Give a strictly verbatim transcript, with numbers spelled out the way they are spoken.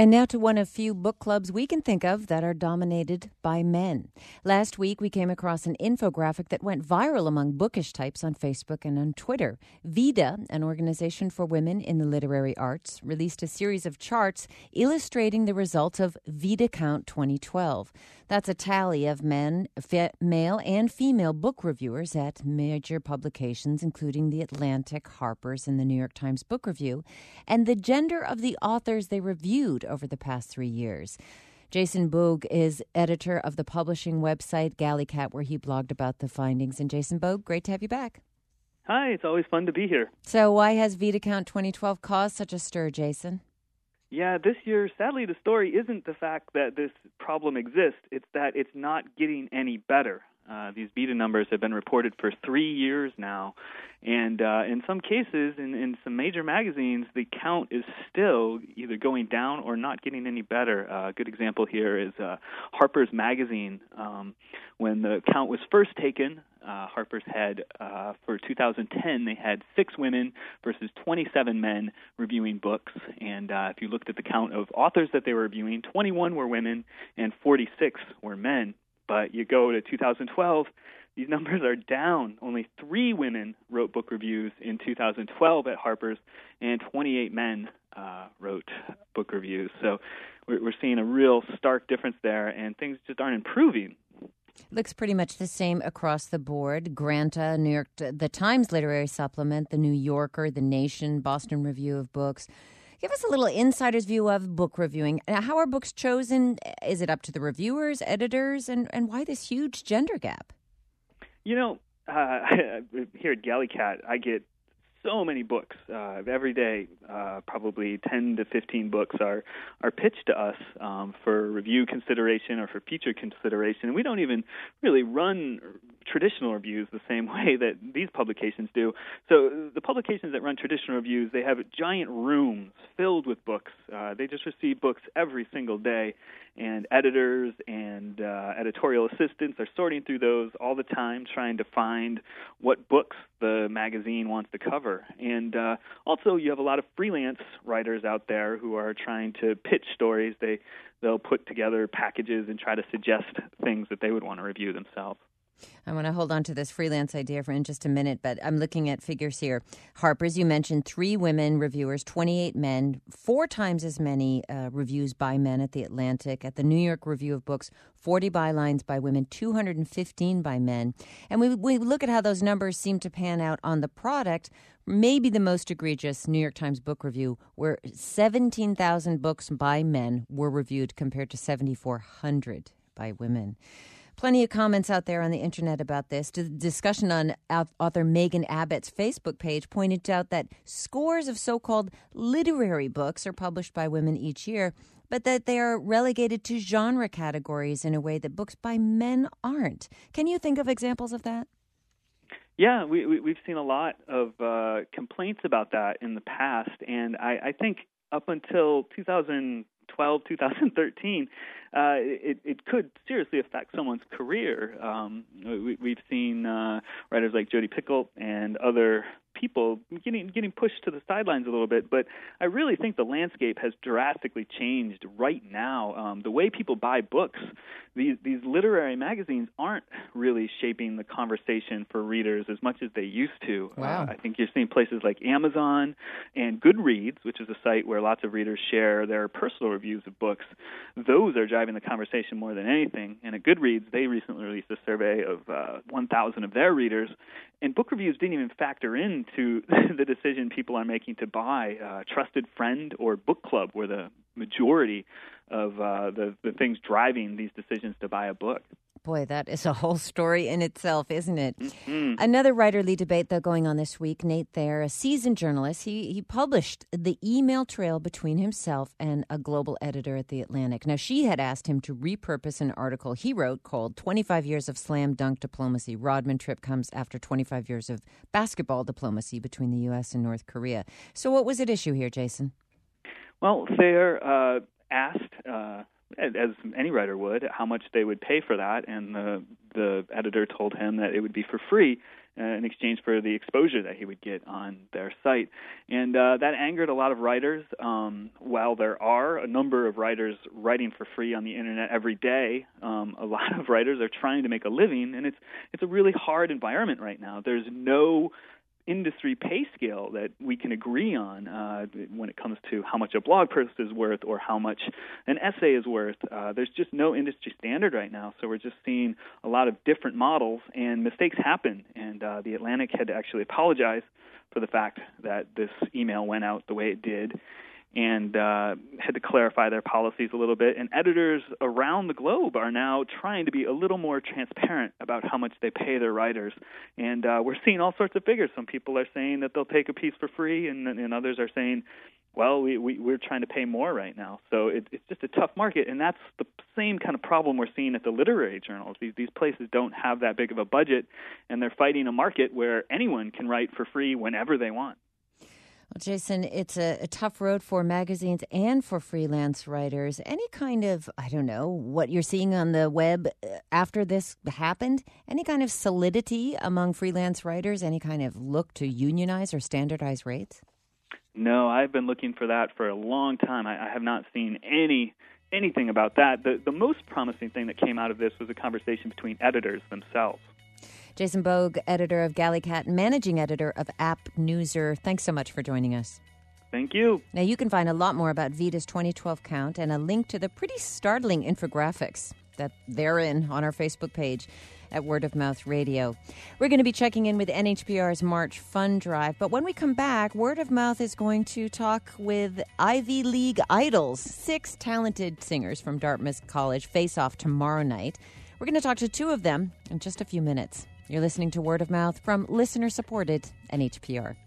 And now to one of few book clubs we can think of that are dominated by men. Last week, we came across an infographic that went viral among bookish types on Facebook and on Twitter. VIDA, an organization for women in the literary arts, released a series of charts illustrating the results of VidaCount twenty twelve. That's a tally of men, fe- male and female book reviewers at major publications, including The Atlantic, Harper's, and the New York Times Book Review, and the gender of the authors they reviewed over the past three years. Jason Boog is editor of the publishing website Gallicat, where he blogged about the findings. And Jason Boog, great to have you back. Hi, it's always fun to be here. So why has VidaCount twenty twelve caused such a stir, Jason? Yeah, this year, sadly, the story isn't the fact that this problem exists. It's that it's not getting any better. Uh, these VIDA numbers have been reported for three years now. And uh, in some cases, in, in some major magazines, the count is still either going down or not getting any better. Uh, a good example here is uh, Harper's Magazine. Um, when the count was first taken, uh, Harper's had, uh, for two thousand ten, they had six women versus twenty-seven men reviewing books. And uh, if you looked at the count of authors that they were reviewing, twenty-one were women and forty-six were men. But you go to two thousand twelve, these numbers are down. Only three women wrote book reviews in two thousand twelve at Harper's, and twenty-eight men uh, wrote book reviews. So we're, we're seeing a real stark difference there, and things just aren't improving. Looks pretty much the same across the board. Granta, New York, the Times Literary Supplement, the New Yorker, the Nation, Boston Review of Books. Give us a little insider's view of book reviewing. How are books chosen? Is it up to the reviewers, editors, and, and why this huge gender gap? You know, uh, here at Gallicat, I get so many books uh, every day. Uh, probably ten to fifteen books are are pitched to us um, for review consideration or for feature consideration. And we don't even really run traditional reviews the same way that these publications do. So the publications that run traditional reviews, they have giant rooms filled with books. Uh, they just receive books every single day, and editors and uh, editorial assistants are sorting through those all the time, trying to find what books the magazine wants to cover. And uh, also you have a lot of freelance writers out there who are trying to pitch stories. They, they'll put together packages and try to suggest things that they would want to review themselves. I want to hold on to this freelance idea for in just a minute, but I'm looking at figures here. Harper's, you mentioned three women reviewers, twenty-eight men, four times as many uh, reviews by men at The Atlantic. At the New York Review of Books, forty bylines by women, two hundred fifteen by men. And we, we look at how those numbers seem to pan out on the product. Maybe the most egregious New York Times Book Review, where seventeen thousand books by men were reviewed compared to seven thousand four hundred by women. Plenty of comments out there on the internet about this. The discussion on author Megan Abbott's Facebook page pointed out that scores of so-called literary books are published by women each year, but that they are relegated to genre categories in a way that books by men aren't. Can you think of examples of that? Yeah, we, we, we've seen a lot of uh, complaints about that in the past, and I, I think up until two thousand twelve, two thousand thirteen, uh, it, it could seriously affect someone's career. Um, we, we've seen uh, writers like Jodi Picoult and other people getting getting pushed to the sidelines a little bit, but I really think the landscape has drastically changed right now. Um, the way people buy books, these these literary magazines aren't really shaping the conversation for readers as much as they used to. Wow. Uh, I think you're seeing places like Amazon and Goodreads, which is a site where lots of readers share their personal reviews of books. Those are driving the conversation more than anything. And at Goodreads, they recently released a survey of uh, one thousand of their readers, and book reviews didn't even factor into the decision people are making to buy. Uh, Trusted Friend or Book Club were the majority of uh, the, the things driving these decisions to buy a book. Boy, that is a whole story in itself, isn't it? Mm-hmm. Another writerly debate, though, going on this week. Nate Thayer, a seasoned journalist, he, he published the email trail between himself and a global editor at The Atlantic. Now, she had asked him to repurpose an article he wrote called twenty-five years of Slam Dunk Diplomacy. Rodman trip comes after twenty-five years of basketball diplomacy between the U S and North Korea. So what was at issue here, Jason? Well, Thayer uh, asked... Uh, as any writer would, how much they would pay for that, and the the editor told him that it would be for free. uh, in exchange for the exposure that he would get on their site. And uh, that angered a lot of writers. Um, while there are a number of writers writing for free on the internet every day, um, a lot of writers are trying to make a living, and it's it's a really hard environment right now. There's no industry pay scale that we can agree on uh, when it comes to how much a blog post is worth or how much an essay is worth. Uh, there's just no industry standard right now, so we're just seeing a lot of different models, and mistakes happen. And uh, The Atlantic had to actually apologize for the fact that this email went out the way it did, and uh, had to clarify their policies a little bit. And editors around the globe are now trying to be a little more transparent about how much they pay their writers. And uh, we're seeing all sorts of figures. Some people are saying that they'll take a piece for free, and, and others are saying, well, we, we, we're trying to pay more right now. So it, it's just a tough market, and that's the same kind of problem we're seeing at the literary journals. These, these places don't have that big of a budget, and they're fighting a market where anyone can write for free whenever they want. Well, Jason, it's a, a tough road for magazines and for freelance writers. Any kind of, I don't know, what you're seeing on the web after this happened, any kind of solidity among freelance writers, any kind of look to unionize or standardize rates? No, I've been looking for that for a long time. I, I have not seen any anything about that. The, the most promising thing that came out of this was a conversation between editors themselves. Jason Bogue, editor of Gallicat, managing editor of AppNewser. Thanks so much for joining us. Thank you. Now, you can find a lot more about VIDA's twenty twelve count and a link to the pretty startling infographics that they're in on our Facebook page at Word of Mouth Radio. We're going to be checking in with N H P R's March Fund Drive, but when we come back, Word of Mouth is going to talk with Ivy League idols. Six talented singers from Dartmouth College face off tomorrow night. We're going to talk to two of them in just a few minutes. You're listening to Word of Mouth from listener-supported N H P R.